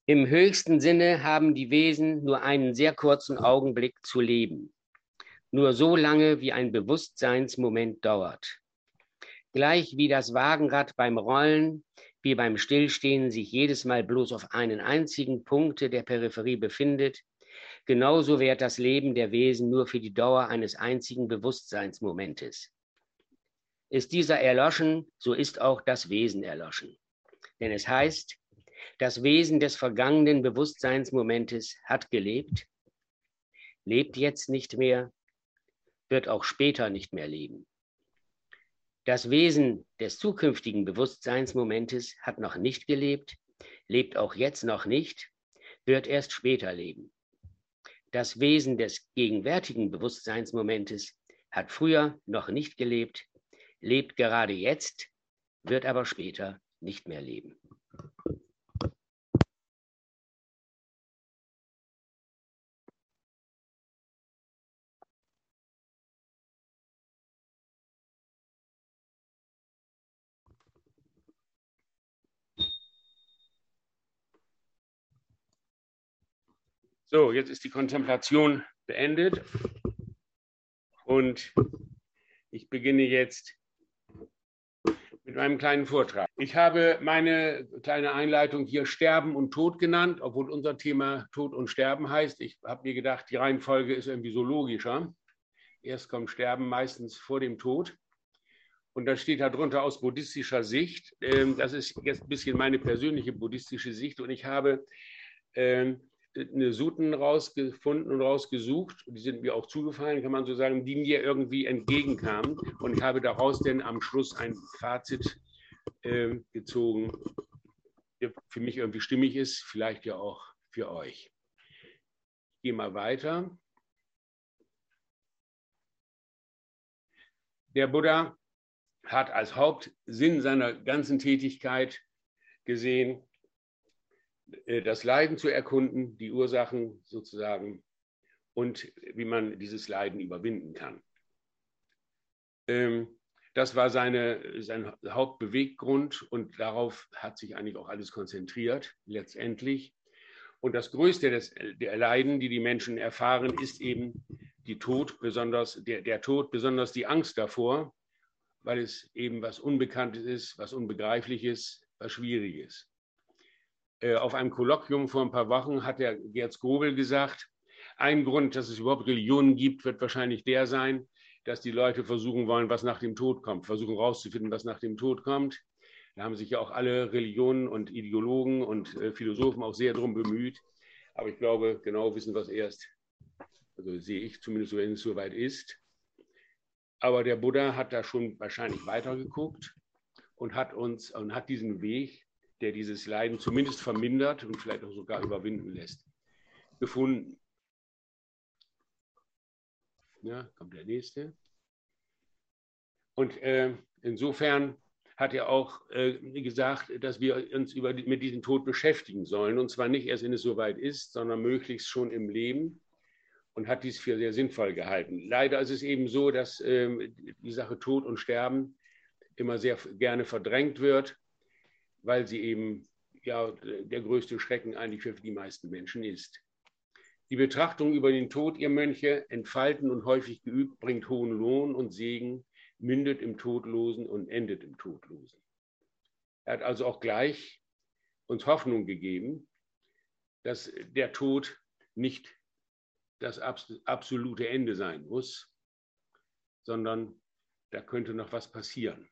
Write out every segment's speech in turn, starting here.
Im höchsten Sinne haben die Wesen nur einen sehr kurzen Augenblick zu leben. Nur so lange, wie ein Bewusstseinsmoment dauert. Gleich wie das Wagenrad beim Rollen, wie beim Stillstehen sich jedes Mal bloß auf einen einzigen Punkt der Peripherie befindet, genauso währt das Leben der Wesen nur für die Dauer eines einzigen Bewusstseinsmomentes. Ist dieser erloschen, so ist auch das Wesen erloschen. Denn es heißt, das Wesen des vergangenen Bewusstseinsmomentes hat gelebt, lebt jetzt nicht mehr, wird auch später nicht mehr leben. Das Wesen des zukünftigen Bewusstseinsmomentes hat noch nicht gelebt, lebt auch jetzt noch nicht, wird erst später leben. Das Wesen des gegenwärtigen Bewusstseinsmomentes hat früher noch nicht gelebt, lebt gerade jetzt, wird aber später nicht mehr leben. So, jetzt ist die Kontemplation beendet und ich beginne jetzt mit meinem kleinen Vortrag. Ich habe meine kleine Einleitung hier Sterben und Tod genannt, obwohl unser Thema Tod und Sterben heißt. Ich habe mir gedacht, die Reihenfolge ist irgendwie so logischer. Erst kommt Sterben, meistens vor dem Tod. Und das steht darunter aus buddhistischer Sicht. Das ist jetzt ein bisschen meine persönliche buddhistische Sicht. Und ich habe eine Suten rausgefunden und rausgesucht, die sind mir auch zugefallen, kann man so sagen, die mir irgendwie entgegenkamen. Und ich habe daraus dann am Schluss ein Fazit gezogen, der für mich irgendwie stimmig ist, vielleicht ja auch für euch. Ich gehe mal weiter. Der Buddha hat als Hauptsinn seiner ganzen Tätigkeit gesehen, das Leiden zu erkunden, die Ursachen sozusagen und wie man dieses Leiden überwinden kann. Das war sein Hauptbeweggrund und darauf hat sich eigentlich auch alles konzentriert, letztendlich. Und das Größte der Leiden, die die Menschen erfahren, ist eben der Tod, besonders die Angst davor, weil es eben was Unbekanntes ist, was Unbegreifliches, was Schwieriges. Auf einem Kolloquium vor ein paar Wochen hat der Gerd Skobel gesagt, ein Grund, dass es überhaupt Religionen gibt, wird wahrscheinlich der sein, dass die Leute versuchen wollen, was nach dem Tod kommt, versuchen herauszufinden, was nach dem Tod kommt. Da haben sich ja auch alle Religionen und Ideologen und Philosophen auch sehr darum bemüht. Aber ich glaube, genau wissen wir es erst, also sehe ich zumindest, wenn es soweit ist. Aber der Buddha hat da schon wahrscheinlich weitergeguckt und hat diesen Weg, der dieses Leiden zumindest vermindert und vielleicht auch sogar überwinden lässt, gefunden. Ja, kommt der nächste. Und insofern hat er auch gesagt, dass wir uns mit diesem Tod beschäftigen sollen. Und zwar nicht erst, wenn es soweit ist, sondern möglichst schon im Leben. Und hat dies für sehr sinnvoll gehalten. Leider ist es eben so, dass die Sache Tod und Sterben immer sehr gerne verdrängt wird, weil sie eben ja der größte Schrecken eigentlich für die meisten Menschen ist. Die Betrachtung über den Tod, ihr Mönche, entfalten und häufig geübt, bringt hohen Lohn und Segen, mündet im Todlosen und endet im Todlosen. Er hat also auch gleich uns Hoffnung gegeben, dass der Tod nicht das absolute Ende sein muss, sondern da könnte noch was passieren.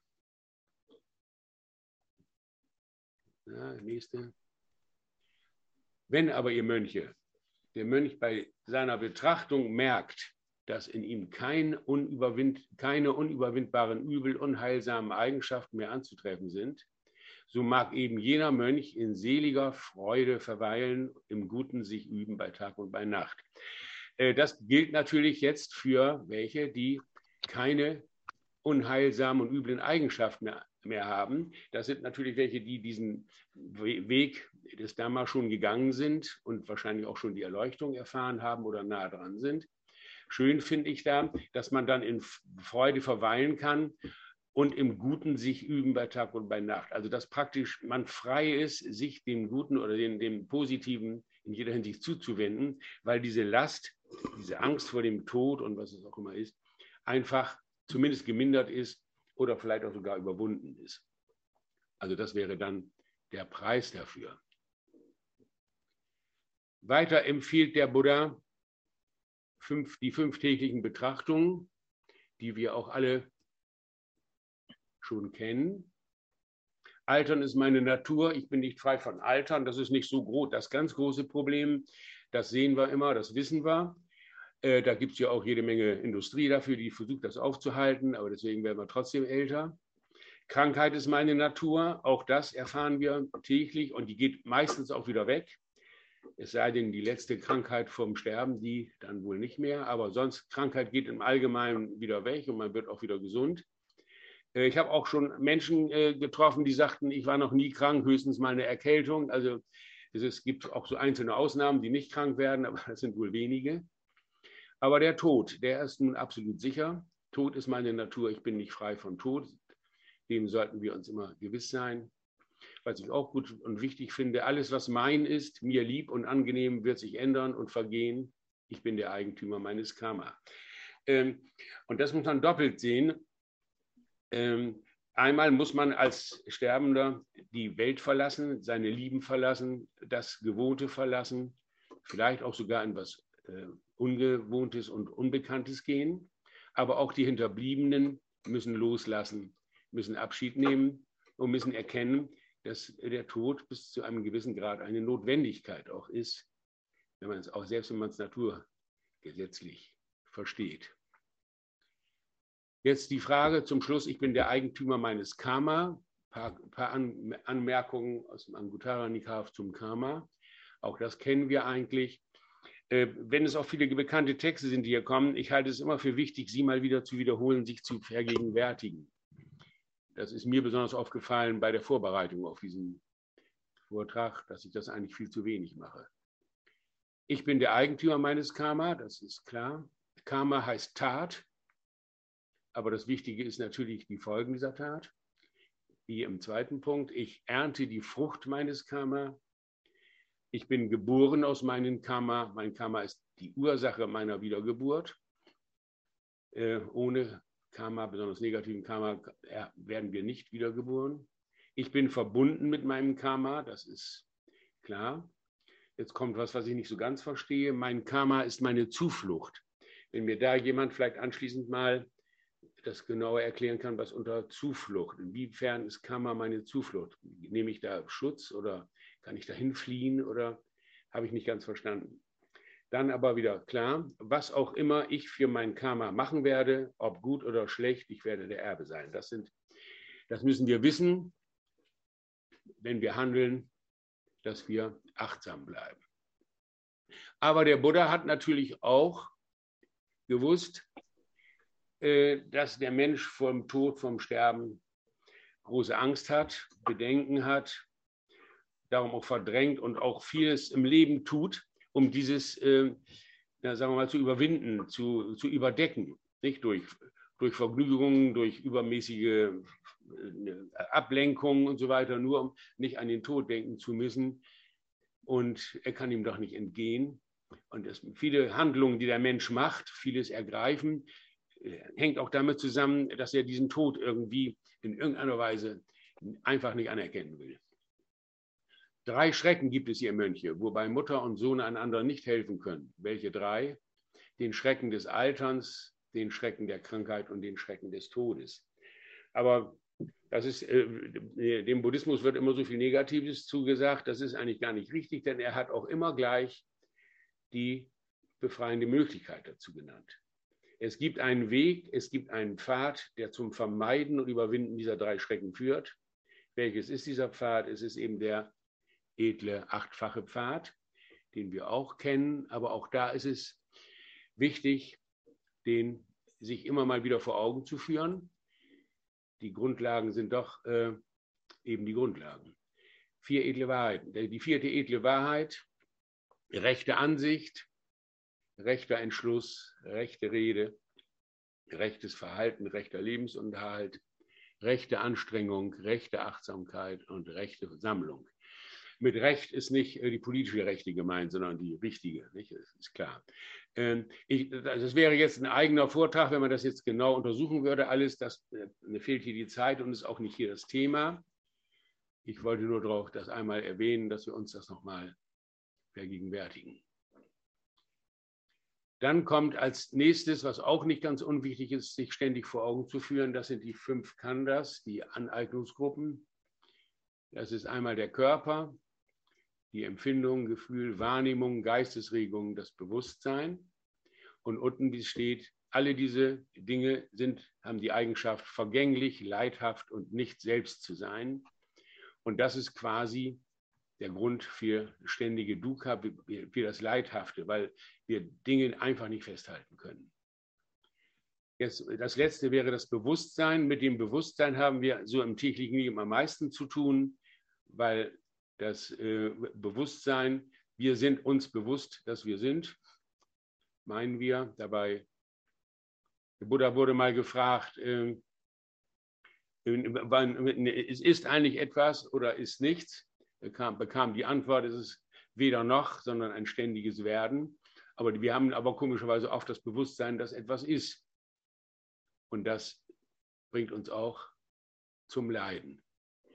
Ja, nächste. Wenn aber ihr Mönche, der Mönch bei seiner Betrachtung merkt, dass in ihm keine unüberwindbaren Übel, unheilsamen Eigenschaften mehr anzutreffen sind, so mag eben jener Mönch in seliger Freude verweilen, im Guten sich üben bei Tag und bei Nacht. Das gilt natürlich jetzt für welche, die keine unheilsamen und üblen Eigenschaften mehr haben. Das sind natürlich welche, die diesen Weg des Dhamma schon gegangen sind und wahrscheinlich auch schon die Erleuchtung erfahren haben oder nahe dran sind. Schön finde ich da, dass man dann in Freude verweilen kann und im Guten sich üben bei Tag und bei Nacht. Also dass praktisch man frei ist, sich dem Guten oder dem Positiven in jeder Hinsicht zuzuwenden, weil diese Last, diese Angst vor dem Tod und was es auch immer ist, einfach zumindest gemindert ist oder vielleicht auch sogar überwunden ist. Also das wäre dann der Preis dafür. Weiter empfiehlt der Buddha die 5 täglichen Betrachtungen, die wir auch alle schon kennen. Altern ist meine Natur, ich bin nicht frei von Altern, das ist nicht so groß, das ganz große Problem, das sehen wir immer, das wissen wir. Da gibt es ja auch jede Menge Industrie dafür, die versucht, das aufzuhalten, aber deswegen werden wir trotzdem älter. Krankheit ist meine Natur, auch das erfahren wir täglich und die geht meistens auch wieder weg. Es sei denn, die letzte Krankheit vom Sterben, die dann wohl nicht mehr, aber sonst Krankheit geht im Allgemeinen wieder weg und man wird auch wieder gesund. Ich habe auch schon Menschen getroffen, die sagten, ich war noch nie krank, höchstens mal eine Erkältung. Also es gibt auch so einzelne Ausnahmen, die nicht krank werden, aber das sind wohl wenige. Aber der Tod, der ist nun absolut sicher. Tod ist meine Natur, ich bin nicht frei von Tod. Dem sollten wir uns immer gewiss sein. Was ich auch gut und wichtig finde, alles, was mein ist, mir lieb und angenehm, wird sich ändern und vergehen. Ich bin der Eigentümer meines Karma. Und das muss man doppelt sehen. Einmal muss man als Sterbender die Welt verlassen, seine Lieben verlassen, das Gewohnte verlassen, vielleicht auch sogar in was Ungewohntes und Unbekanntes gehen. Aber auch die Hinterbliebenen müssen loslassen, müssen Abschied nehmen und müssen erkennen, dass der Tod bis zu einem gewissen Grad eine Notwendigkeit auch ist, wenn man es auch selbst wenn man es naturgesetzlich versteht. Jetzt die Frage zum Schluss, ich bin der Eigentümer meines Karma. Ein paar Anmerkungen aus dem Anguttara Nikaya zum Karma. Auch das kennen wir eigentlich. Wenn es auch viele bekannte Texte sind, die hier kommen, ich halte es immer für wichtig, sie mal wieder zu wiederholen, sich zu vergegenwärtigen. Das ist mir besonders aufgefallen bei der Vorbereitung auf diesen Vortrag, dass ich das eigentlich viel zu wenig mache. Ich bin der Eigentümer meines Karma, das ist klar. Karma heißt Tat, aber das Wichtige ist natürlich die Folgen dieser Tat. Wie im zweiten Punkt, ich ernte die Frucht meines Karma. Ich bin geboren aus meinem Karma. Mein Karma ist die Ursache meiner Wiedergeburt. Ohne Karma, besonders negativen Karma, werden wir nicht wiedergeboren. Ich bin verbunden mit meinem Karma, das ist klar. Jetzt kommt was ich nicht so ganz verstehe. Mein Karma ist meine Zuflucht. Wenn mir da jemand vielleicht anschließend mal das genauer erklären kann, was unter Zuflucht, inwiefern ist Karma meine Zuflucht? Nehme ich da Schutz oder kann ich dahin fliehen oder habe ich nicht ganz verstanden? Dann aber wieder klar, was auch immer ich für mein Karma machen werde, ob gut oder schlecht, ich werde der Erbe sein. Das müssen wir wissen, wenn wir handeln, dass wir achtsam bleiben. Aber der Buddha hat natürlich auch gewusst, dass der Mensch vom Tod, vom Sterben große Angst hat, Bedenken hat, darum auch verdrängt und auch vieles im Leben tut, um dieses, sagen wir mal, zu überwinden, zu überdecken, nicht durch Vergnügungen, durch übermäßige Ablenkungen und so weiter, nur um nicht an den Tod denken zu müssen. Und er kann ihm doch nicht entgehen. Und viele Handlungen, die der Mensch macht, vieles ergreifen, hängt auch damit zusammen, dass er diesen Tod irgendwie in irgendeiner Weise einfach nicht anerkennen will. 3 Schrecken gibt es, ihr Mönche, wobei Mutter und Sohn einander nicht helfen können. Welche 3? Den Schrecken des Alterns, den Schrecken der Krankheit und den Schrecken des Todes. Aber das ist, dem Buddhismus wird immer so viel Negatives zugesagt. Das ist eigentlich gar nicht richtig, denn er hat auch immer gleich die befreiende Möglichkeit dazu genannt. Es gibt einen Weg, es gibt einen Pfad, der zum Vermeiden und Überwinden dieser 3 Schrecken führt. Welches ist dieser Pfad? Es ist eben der edle 8-fache Pfad, den wir auch kennen. Aber auch da ist es wichtig, den sich immer mal wieder vor Augen zu führen. Die Grundlagen sind doch eben die Grundlagen. 4 edle Wahrheiten. Die 4. edle Wahrheit, rechte Ansicht, rechter Entschluss, rechte Rede, rechtes Verhalten, rechter Lebensunterhalt, rechte Anstrengung, rechte Achtsamkeit und rechte Sammlung. Mit Recht ist nicht die politische Rechte gemeint, sondern die richtige, nicht? Das ist klar. Das wäre jetzt ein eigener Vortrag, wenn man das jetzt genau untersuchen würde. Alles, mir fehlt hier die Zeit und ist auch nicht hier das Thema. Ich wollte nur darauf das einmal erwähnen, dass wir uns das nochmal vergegenwärtigen. Dann kommt als nächstes, was auch nicht ganz unwichtig ist, sich ständig vor Augen zu führen, das sind die 5 Khandhas, die Aneignungsgruppen. Das ist einmal der Körper, die Empfindung, Gefühl, Wahrnehmung, Geistesregung, das Bewusstsein. Und unten steht, alle diese Dinge haben die Eigenschaft, vergänglich, leidhaft und nicht selbst zu sein. Und das ist quasi der Grund für ständige Dukkha, für das Leidhafte, weil wir Dinge einfach nicht festhalten können. Jetzt, das letzte wäre das Bewusstsein. Mit dem Bewusstsein haben wir so im täglichen Leben am meisten zu tun, weil das Bewusstsein, wir sind uns bewusst, dass wir sind, meinen wir. Dabei, der Buddha wurde mal gefragt, ist eigentlich etwas oder ist nichts? Bekam die Antwort, es ist weder noch, sondern ein ständiges Werden. Aber wir haben aber komischerweise oft das Bewusstsein, dass etwas ist. Und das bringt uns auch zum Leiden.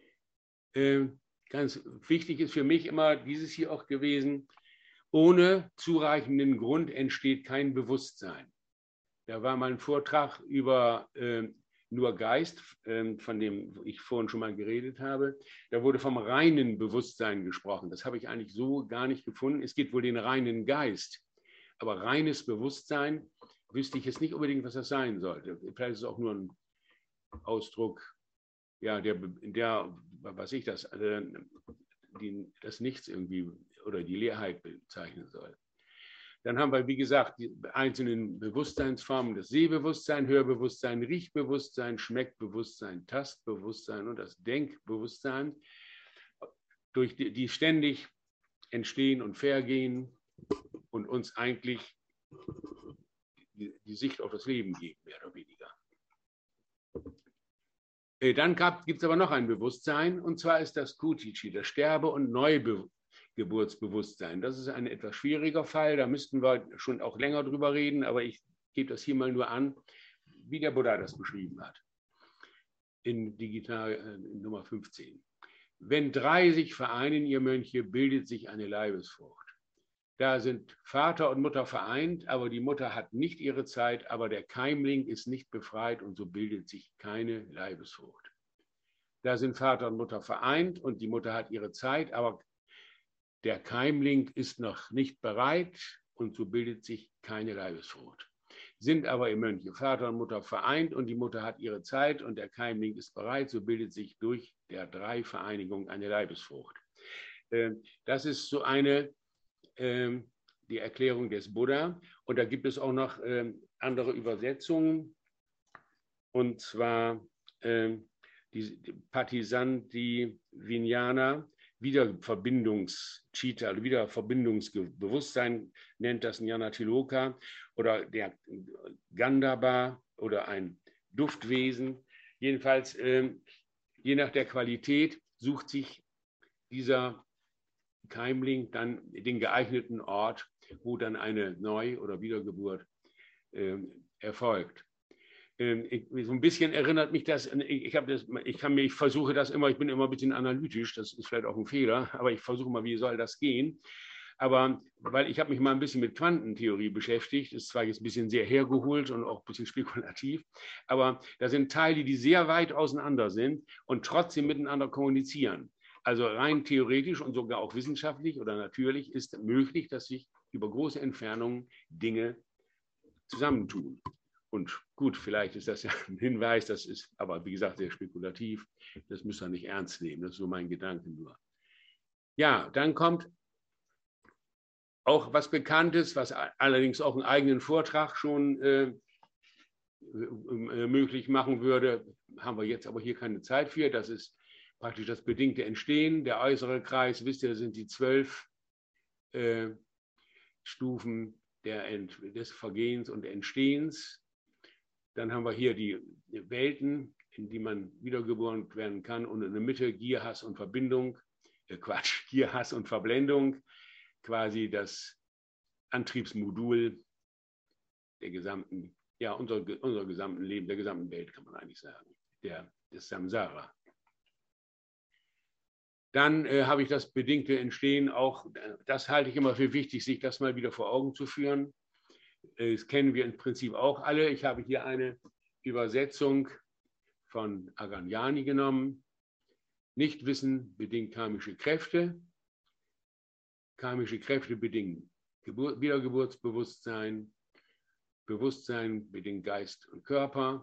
Ganz wichtig ist für mich immer dieses hier auch gewesen, ohne zureichenden Grund entsteht kein Bewusstsein. Da war mal ein Vortrag über nur Geist, von dem ich vorhin schon mal geredet habe. Da wurde vom reinen Bewusstsein gesprochen. Das habe ich eigentlich so gar nicht gefunden. Es gibt wohl den reinen Geist. Aber reines Bewusstsein wüsste ich jetzt nicht unbedingt, was das sein sollte. Vielleicht ist es auch nur ein Ausdruck, ja, was ich das Nichts irgendwie oder die Leerheit bezeichnen soll. Dann haben wir, wie gesagt, die einzelnen Bewusstseinsformen, das Sehbewusstsein, Hörbewusstsein, Riechbewusstsein, Schmeckbewusstsein, Tastbewusstsein und das Denkbewusstsein, durch die ständig entstehen und vergehen und uns eigentlich die Sicht auf das Leben geben, mehr oder weniger. Dann gibt es aber noch ein Bewusstsein, und zwar ist das Kutichi, das Sterbe- und Neugeburtsbewusstsein. Das ist ein etwas schwieriger Fall, da müssten wir schon auch länger drüber reden, aber ich gebe das hier mal nur an, wie der Buddha das beschrieben hat. In Nummer 15. Wenn 3 sich vereinen, ihr Mönche, bildet sich eine Leibesfrucht. Da sind Vater und Mutter vereint, aber die Mutter hat nicht ihre Zeit, aber der Keimling ist nicht befreit und so bildet sich keine Leibesfrucht. Da sind Vater und Mutter vereint und die Mutter hat ihre Zeit, aber der Keimling ist noch nicht bereit und so bildet sich keine Leibesfrucht. Sind aber im Mönche Vater und Mutter vereint und die Mutter hat ihre Zeit und der Keimling ist bereit, so bildet sich durch der 3 Vereinigung eine Leibesfrucht. Das ist so die Erklärung des Buddha. Und da gibt es auch noch andere Übersetzungen. Und zwar die Patisanti Vijnana, Wiederverbindungschita, also Wiederverbindungsbewusstsein nennt das Jnana-Tiloka oder der Gandharbha oder ein Duftwesen. Jedenfalls, je nach der Qualität, sucht sich dieser Keimling dann den geeigneten Ort, wo dann eine Neu- oder Wiedergeburt erfolgt. So ein bisschen erinnert mich das, ich versuche das immer, ich bin immer ein bisschen analytisch, das ist vielleicht auch ein Fehler, aber ich versuche mal, wie soll das gehen? Aber weil ich habe mich mal ein bisschen mit Quantentheorie beschäftigt, ist zwar jetzt ein bisschen sehr hergeholt und auch ein bisschen spekulativ, aber da sind Teile, die sehr weit auseinander sind und trotzdem miteinander kommunizieren. Also rein theoretisch und sogar auch wissenschaftlich oder natürlich ist möglich, dass sich über große Entfernungen Dinge zusammentun. Und gut, vielleicht ist das ja ein Hinweis, das ist aber wie gesagt sehr spekulativ, das müsst ihr nicht ernst nehmen, das ist so mein Gedanke nur. Ja, dann kommt auch was Bekanntes, was allerdings auch einen eigenen Vortrag schon möglich machen würde, haben wir jetzt aber hier keine Zeit für, das ist praktisch das bedingte Entstehen, der äußere Kreis, wisst ihr, das sind die 12 Stufen des Vergehens und Entstehens. Dann haben wir hier die Welten, in die man wiedergeboren werden kann. Und in der Mitte Gier, Hass und Verbindung, Gier, Hass und Verblendung, quasi das Antriebsmodul der gesamten, ja, unser gesamten Leben, der gesamten Welt, kann man eigentlich sagen, des Samsara. Dann habe ich das bedingte Entstehen auch, das halte ich immer für wichtig, sich das mal wieder vor Augen zu führen. Das kennen wir im Prinzip auch alle. Ich habe hier eine Übersetzung von Aganjani genommen. Nichtwissen bedingt karmische Kräfte. Karmische Kräfte bedingen Wiedergeburtsbewusstsein. Bewusstsein bedingt Geist und Körper.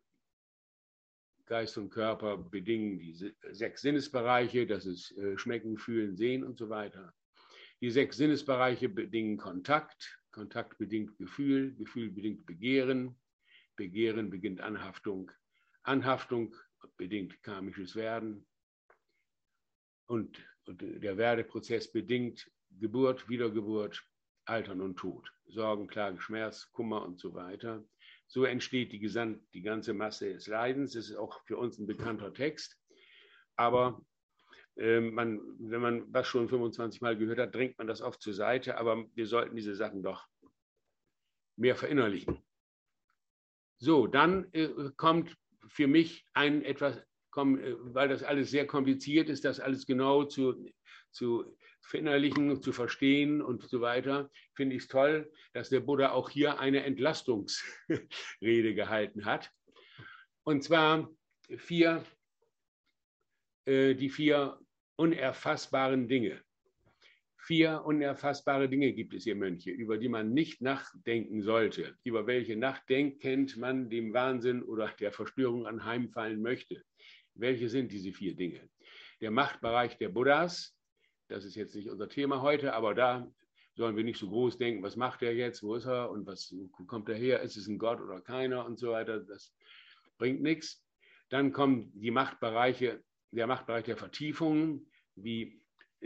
Geist und Körper bedingen die 6 Sinnesbereiche, das ist Schmecken, Fühlen, Sehen und so weiter. Die 6 Sinnesbereiche bedingen Kontakt. Kontakt bedingt Gefühl. Gefühl bedingt Begehren. Begehren beginnt Anhaftung. Anhaftung bedingt karmisches Werden. Und der Werdeprozess bedingt Geburt, Wiedergeburt, Altern und Tod. Sorgen, Klagen, Schmerz, Kummer und so weiter. So entsteht die ganze Masse des Leidens. Das ist auch für uns ein bekannter Text. Aber wenn man was schon 25 Mal gehört hat, drängt man das oft zur Seite. Aber wir sollten diese Sachen doch mehr verinnerlichen. So, dann kommt für mich weil das alles sehr kompliziert ist, das alles genau zu verinnerlichen, zu verstehen und so weiter, finde ich es toll, dass der Buddha auch hier eine Entlastungsrede gehalten hat. Und zwar die 4 unerfassbaren Dinge. 4 unerfassbare Dinge gibt es, ihr Mönche, über die man nicht nachdenken sollte. Über welche nachdenkend man dem Wahnsinn oder der Verstörung anheimfallen möchte. Welche sind diese 4 Dinge? Der Machtbereich der Buddhas, das ist jetzt nicht unser Thema heute, aber da sollen wir nicht so groß denken, was macht er jetzt, wo ist er und wo kommt er her, ist es ein Gott oder keiner und so weiter, das bringt nichts. Dann kommen der Machtbereich der Vertiefungen, in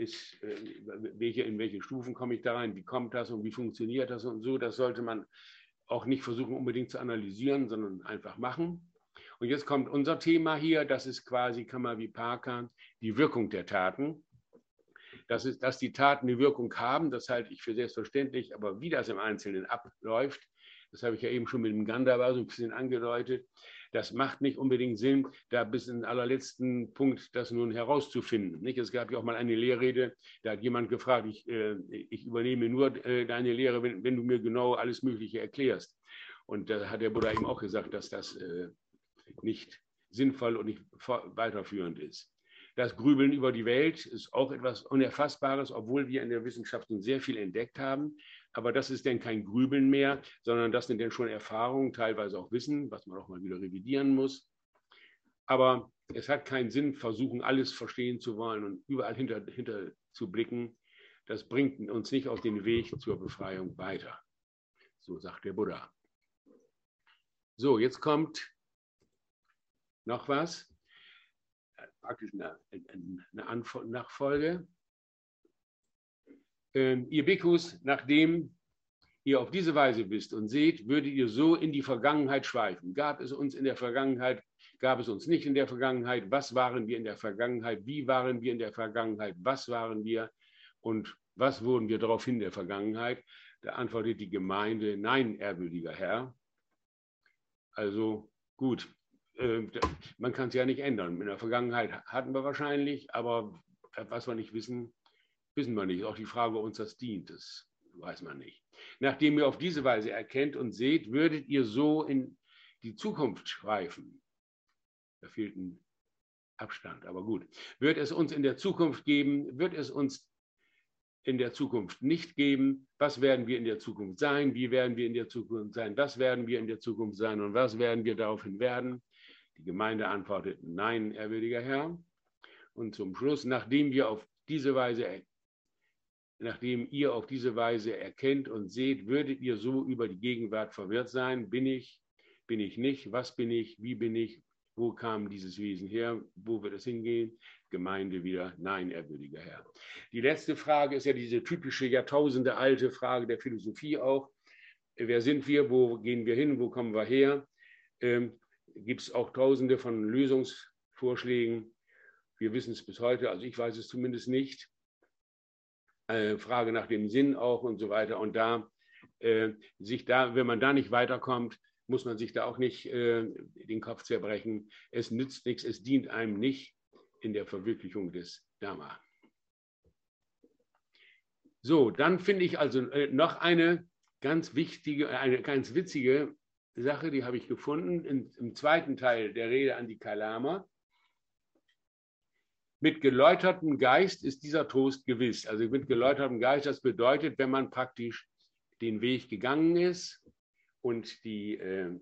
welche Stufen komme ich da rein, wie kommt das und wie funktioniert das und so, das sollte man auch nicht versuchen unbedingt zu analysieren, sondern einfach machen. Und jetzt kommt unser Thema hier, das ist quasi Kamma-Vipaka, die Wirkung der Taten. Dass die Taten eine Wirkung haben, das halte ich für selbstverständlich, aber wie das im Einzelnen abläuft, das habe ich ja eben schon mit dem Gandhava so ein bisschen angedeutet, das macht nicht unbedingt Sinn, da bis in den allerletzten Punkt das nun herauszufinden. Nicht? Es gab ja auch mal eine Lehrrede, da hat jemand gefragt, ich übernehme nur deine Lehre, wenn du mir genau alles Mögliche erklärst. Und da hat der Buddha eben auch gesagt, dass das nicht sinnvoll und nicht weiterführend ist. Das Grübeln über die Welt ist auch etwas Unerfassbares, obwohl wir in der Wissenschaft sehr viel entdeckt haben. Aber das ist dann kein Grübeln mehr, sondern das sind dann schon Erfahrungen, teilweise auch Wissen, was man auch mal wieder revidieren muss. Aber es hat keinen Sinn, versuchen, alles verstehen zu wollen und überall hinter zu blicken. Das bringt uns nicht auf den Weg zur Befreiung weiter. So sagt der Buddha. So, jetzt kommt noch was. Praktisch eine Nachfolge. Ihr Bhikkhus, nachdem ihr auf diese Weise wisst und seht, würdet ihr so in die Vergangenheit schweifen. Gab es uns in der Vergangenheit, gab es uns nicht in der Vergangenheit? Was waren wir in der Vergangenheit? Wie waren wir in der Vergangenheit? Was waren wir? Und was wurden wir daraufhin in der Vergangenheit? Da antwortet die Gemeinde, nein, ehrwürdiger Herr. Also gut. Man kann es ja nicht ändern. In der Vergangenheit hatten wir wahrscheinlich, aber was wir nicht wissen, wissen wir nicht. Auch die Frage, ob uns das dient, das weiß man nicht. Nachdem ihr auf diese Weise erkennt und seht, würdet ihr so in die Zukunft schweifen. Da fehlt ein Abstand, aber gut. Wird es uns in der Zukunft geben? Wird es uns in der Zukunft nicht geben? Was werden wir in der Zukunft sein? Wie werden wir in der Zukunft sein? Was werden wir in der Zukunft sein? Und was werden wir daraufhin werden? Die Gemeinde antwortet, nein, ehrwürdiger Herr. Und zum Schluss, nachdem ihr auf diese Weise erkennt und seht, würdet ihr so über die Gegenwart verwirrt sein. Bin ich nicht? Was bin ich? Wie bin ich? Wo kam dieses Wesen her? Wo wird es hingehen? Gemeinde wieder, nein, ehrwürdiger Herr. Die letzte Frage ist ja diese typische Jahrtausende alte Frage der Philosophie auch. Wer sind wir? Wo gehen wir hin? Wo kommen wir her? gibt es auch tausende von Lösungsvorschlägen. Wir wissen es bis heute, also ich weiß es zumindest nicht. Frage nach dem Sinn auch und so weiter. Und da, wenn man da nicht weiterkommt, muss man sich da auch nicht den Kopf zerbrechen. Es nützt nichts, es dient einem nicht in der Verwirklichung des Dharma. So, dann finde ich also noch eine ganz wichtige, eine ganz witzige Sache, die habe ich gefunden im zweiten Teil der Rede an die Kalama. Mit geläutertem Geist ist dieser Trost gewiss. Also mit geläutertem Geist, das bedeutet, wenn man praktisch den Weg gegangen ist und die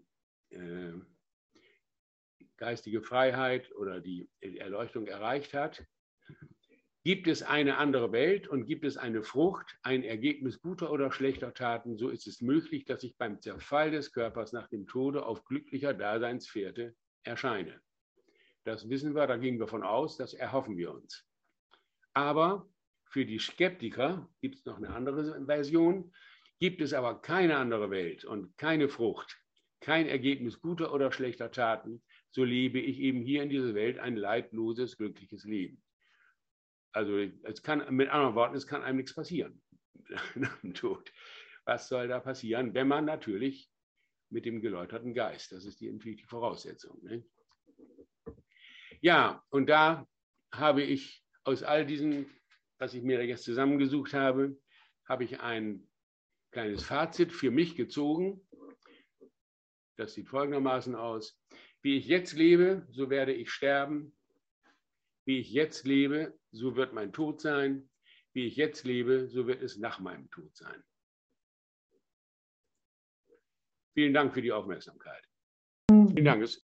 geistige Freiheit oder die Erleuchtung erreicht hat, gibt es eine andere Welt und gibt es eine Frucht, ein Ergebnis guter oder schlechter Taten, so ist es möglich, dass ich beim Zerfall des Körpers nach dem Tode auf glücklicher Daseinsfährte erscheine. Das wissen wir, da gehen wir von aus, das erhoffen wir uns. Aber für die Skeptiker gibt es noch eine andere Version, gibt es aber keine andere Welt und keine Frucht, kein Ergebnis guter oder schlechter Taten, so lebe ich eben hier in dieser Welt ein leidloses, glückliches Leben. Also es kann, mit anderen Worten, es kann einem nichts passieren nach dem Tod. Was soll da passieren, wenn man natürlich mit dem geläuterten Geist, das ist die Voraussetzung. Ne? Ja, und da habe ich aus all diesen, was ich mir jetzt zusammengesucht habe, habe ich ein kleines Fazit für mich gezogen. Das sieht folgendermaßen aus. Wie ich jetzt lebe, so werde ich sterben. Wie ich jetzt lebe, so wird mein Tod sein. Wie ich jetzt lebe, so wird es nach meinem Tod sein. Vielen Dank für die Aufmerksamkeit. Vielen Dank.